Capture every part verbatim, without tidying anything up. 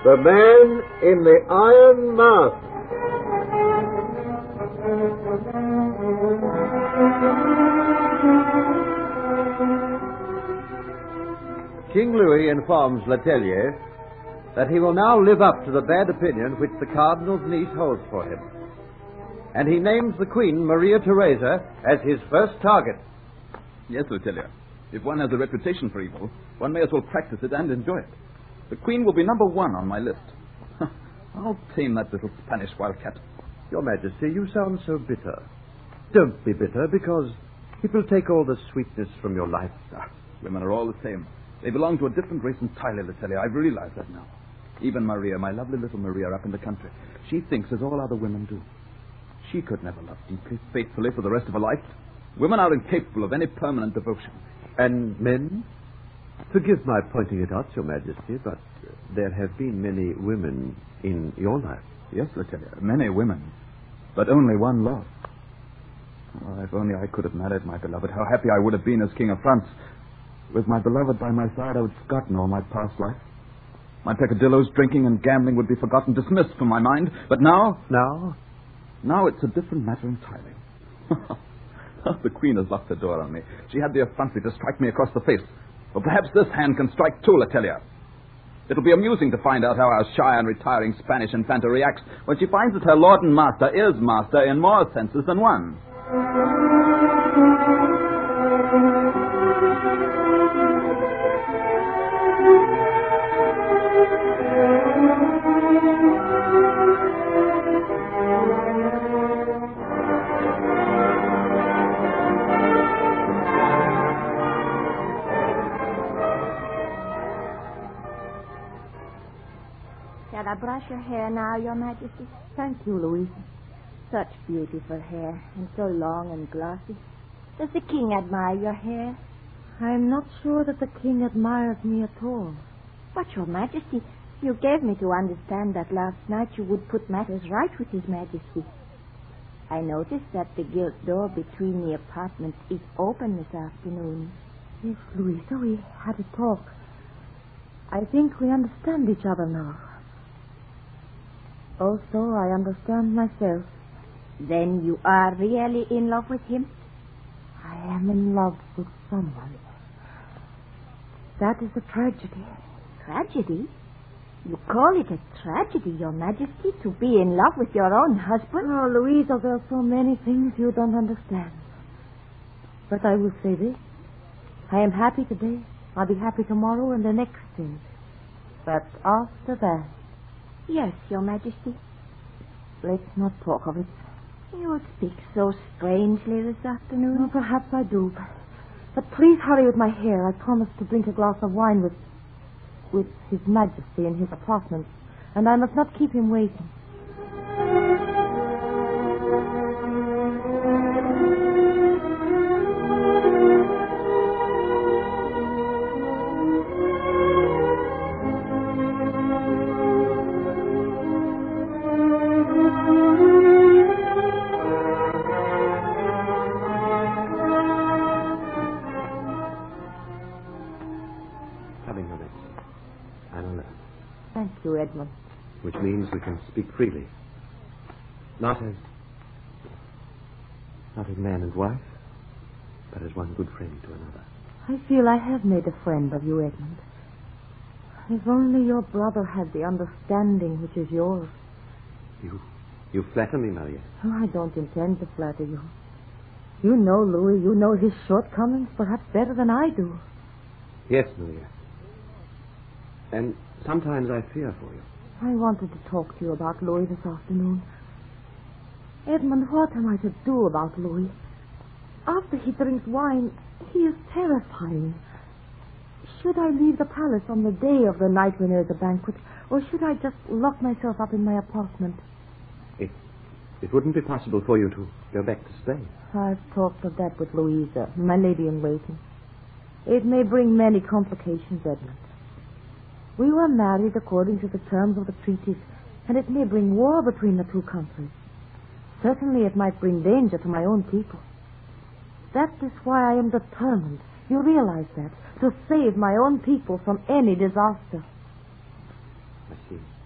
The Man in the Iron Mask. King Louis informs Letellier that he will now live up to the bad opinion which the Cardinal's niece holds for him. And he names the Queen, Maria Theresa, as his first target. Yes, Letellier. If one has a reputation for evil, one may as well practice it and enjoy it. The Queen will be number one on my list. I'll tame that little Spanish wildcat. Your Majesty, you sound so bitter. Don't be bitter, because it will take all the sweetness from your life. Ah, women are all the same. They belong to a different race entirely, Letellier. I've realized that now. Even Maria, my lovely little Maria up in the country, she thinks as all other women do. She could never love deeply, faithfully for the rest of her life. Women are incapable of any permanent devotion. And men? Forgive my pointing it out, Your Majesty, but there have been many women in your life. Yes, Letellier, many women, but only one love. Oh, if only I could have married my beloved, how happy I would have been as King of France. With my beloved by my side, I would have forgotten all my past life. My peccadillos, drinking, and gambling would be forgotten, dismissed from my mind. But now... Now? Now it's a different matter entirely. The Queen has locked the door on me. She had the effrontery to strike me across the face. Or perhaps this hand can strike too, Letellier. It'll be amusing to find out how our shy and retiring Spanish infanta reacts when she finds that her lord and master is master in more senses than one. Shall I brush your hair now, Your Majesty? Thank you, Louise. Such beautiful hair, and so long and glossy. Does the king admire your hair? I'm not sure that the king admires me at all. But, Your Majesty, you gave me to understand that last night you would put matters right with His Majesty. I noticed that the gilt door between the apartments is open this afternoon. Yes, Louisa, we had a talk. I think we understand each other now. Also, I understand myself. Then you are really in love with him? I am in love with someone. That is a tragedy. Tragedy? You call it a tragedy, Your Majesty, to be in love with your own husband? Oh, Louisa, there are so many things you don't understand. But I will say this. I am happy today. I'll be happy tomorrow and the next day. But after that... Yes, Your Majesty. Let's not talk of it. You speak so strangely this afternoon. Well, perhaps I do. But please hurry with my hair. I promised to drink a glass of wine with... with His Majesty in his apartment. And I must not keep him waiting. Thank you, Edmund. Which means we can speak freely. Not as... not as man and wife, but as one good friend to another. I feel I have made a friend of you, Edmund. If only your brother had the understanding which is yours. You... you flatter me, Maria. Oh, I don't intend to flatter you. You know, Louis, you know his shortcomings perhaps better than I do. Yes, Maria. And sometimes I fear for you. I wanted to talk to you about Louis this afternoon. Edmund, what am I to do about Louis? After he drinks wine, he is terrifying. Should I leave the palace on the day of the night when there is a banquet, or should I just lock myself up in my apartment? It, it wouldn't be possible for you to go back to Spain. I've talked of that with Louisa, my lady in waiting. It may bring many complications, Edmund. We were married according to the terms of the treaties, and it may bring war between the two countries. Certainly it might bring danger to my own people. That is why I am determined, you realize that, to save my own people from any disaster. I see.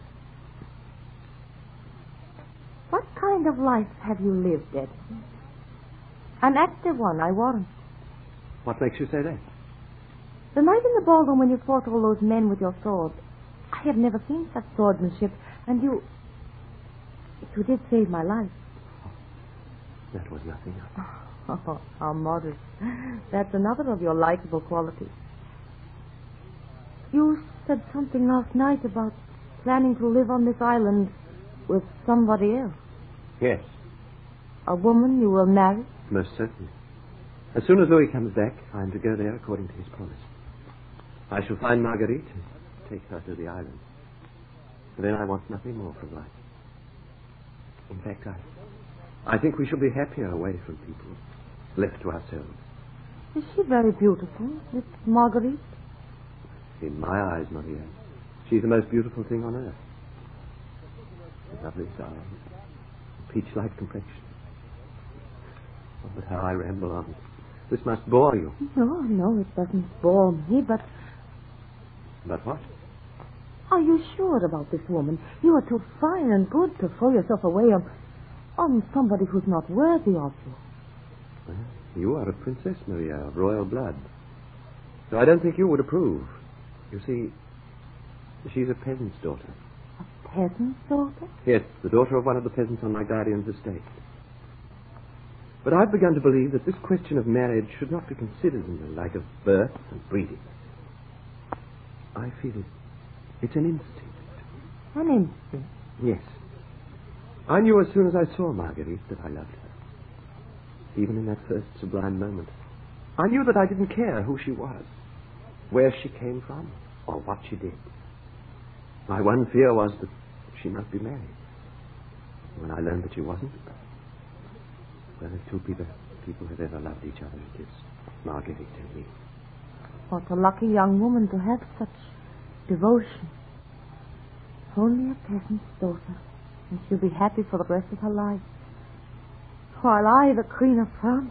What kind of life have you lived, Edmund? An active one, I warrant. What makes you say that? The night in the ballroom when you fought all those men with your sword, I have never seen such swordsmanship, and you... You did save my life. That was nothing. Oh, how modest. That's another of your likable qualities. You said something last night about planning to live on this island with somebody else. Yes, A woman you will marry? most certainly. As soon as Louis comes back, I am to go there according to his promise. I shall find Marguerite and take her to the island. Then I want nothing more from life. In fact, I, I think we shall be happier away from people, left to ourselves. Is she very beautiful, this Marguerite? In my eyes, Maria, she's the most beautiful thing on earth. The loveliest eyes, a peach-like complexion. Oh, but how I ramble on. This must bore you. No, no, it doesn't bore me, but... But what? Are you sure about this woman? You are too fine and good to throw yourself away on, on somebody who's not worthy of you. Well, you are a princess, Maria, of royal blood. So I don't think you would approve. You see, she's a peasant's daughter. A peasant's daughter? Yes, the daughter of one of the peasants on my guardian's estate. But I've begun to believe that this question of marriage should not be considered in the light of birth and breeding. I feel it. It's an instinct. An instinct? Yes. I knew as soon as I saw Marguerite that I loved her. Even in that first sublime moment. I knew that I didn't care who she was, where she came from, or what she did. My one fear was that she might be married. When I learned that she wasn't, well, if two people, people have ever loved each other, it is Marguerite and me. What a lucky young woman to have such devotion. Only a peasant's daughter, and she'll be happy for the rest of her life. While I, the Queen of France...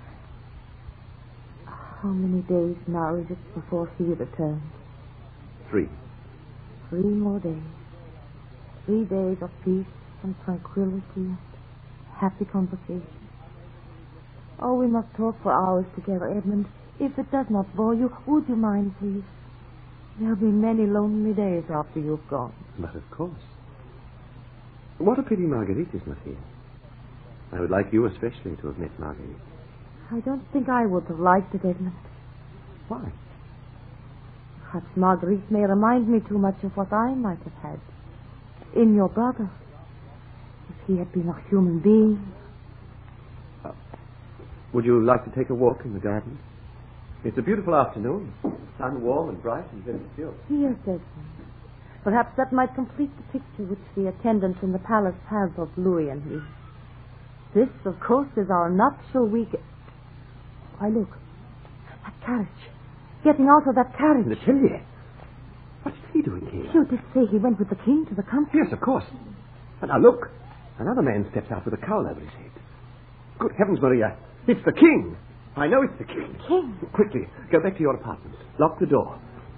How many days now is it before he returns? Three. Three more days. Three days of peace and tranquility and happy conversation. Oh, we must talk for hours together, Edmund. If it does not bore you, would you mind, please? There'll be many lonely days after you've gone. But of course. What a pity Marguerite is not here. I would like you especially to have met Marguerite. I don't think I would have liked it, Edmund. Why? Perhaps Marguerite may remind me too much of what I might have had. In your brother. If he had been a human being. Uh, would you like to take a walk in the garden? It's a beautiful afternoon. Sun warm and bright and very still. Yes, Edmund. Perhaps that might complete the picture which the attendants in the palace have of Louis and me. This, of course, is our nuptial week. Why, look. That carriage. Getting out of that carriage. Natalia. What's he doing here? You did say he went with the king to the country. Yes, of course. And now look. Another man steps out with a cowl over his head. Good heavens, Maria. It's the king. I know it's the king. King? Quickly, go back to your apartment. Lock the door.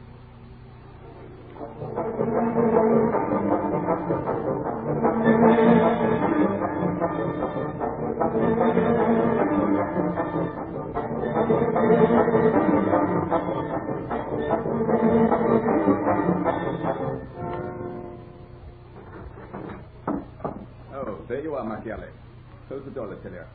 Oh, there you are, Machiavelli. Close the door, Lettilia.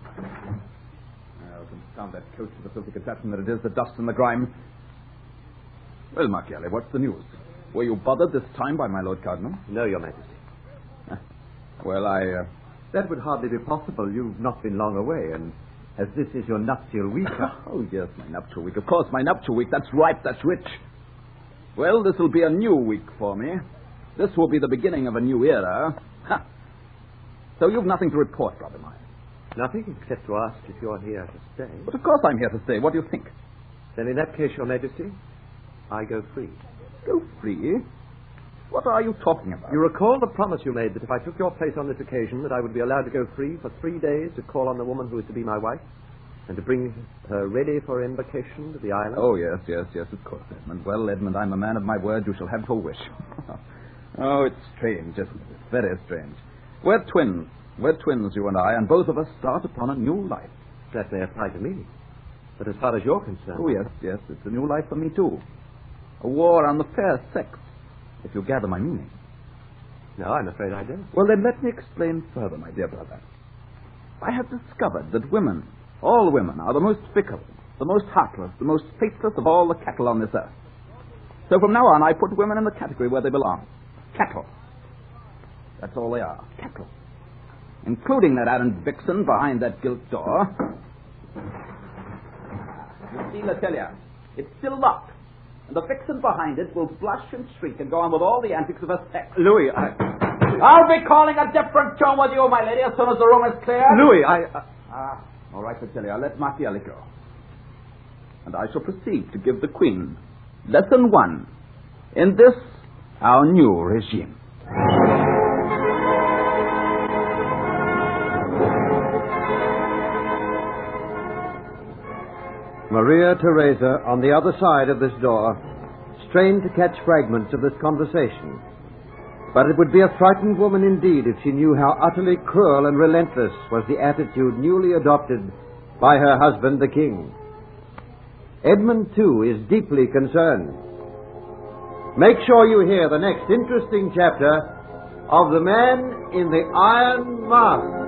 Oh, confound that coach with the filthy conception that it is, the dust and the grime. Well, Machiavelli, what's the news? Were you bothered this time by my Lord Cardinal? No, Your Majesty. Ah, well, I... Uh... That would hardly be possible. You've not been long away, and as this is your nuptial week... oh, yes, my nuptial week. Of course, my nuptial week. That's right, that's rich. Well, this will be a new week for me. This will be the beginning of a new era. Ha! So you've nothing to report, brother mine? Nothing, except to ask if you're here to stay. But of course I'm here to stay. What do you think? Then in that case, Your Majesty, I go free. Go free? What are you talking about? You recall the promise you made that if I took your place on this occasion, that I would be allowed to go free for three days to call on the woman who is to be my wife, and to bring her ready for embarkation to the island? Oh, yes, yes, yes, of course, Edmund. Well, Edmund, I'm a man of my word. You shall have your wish. Oh, it's strange, isn't it? It's very strange. We're twins. We're twins, you and I, and both of us start upon a new life. That may apply to me. But as far as you're concerned... Oh, yes, yes, it's a new life for me, too. A war on the fair sex, if you gather my meaning. No, I'm afraid I don't. Well, then let me explain further, my dear brother. I have discovered that women, all women, are the most fickle, the most heartless, the most faithless of all the cattle on this earth. So from now on, I put women in the category where they belong. Cattle. That's all they are. Cattle. Including that arrant vixen behind that gilt door. You see, Latelia, it's still locked. And the vixen behind it will blush and shriek and go on with all the antics of her sex. Louis, I... I'll be calling a different tone with you, my lady, as soon as the room is clear. Louis, I... Uh... Ah, all right, Latelia, let Marchielli go. And I shall proceed to give the Queen lesson one in this, our new regime. Maria Theresa, on the other side of this door, strained to catch fragments of this conversation. But it would be a frightened woman indeed if she knew how utterly cruel and relentless was the attitude newly adopted by her husband, the king. Edmund, too, is deeply concerned. Make sure you hear the next interesting chapter of The Man in the Iron Mask.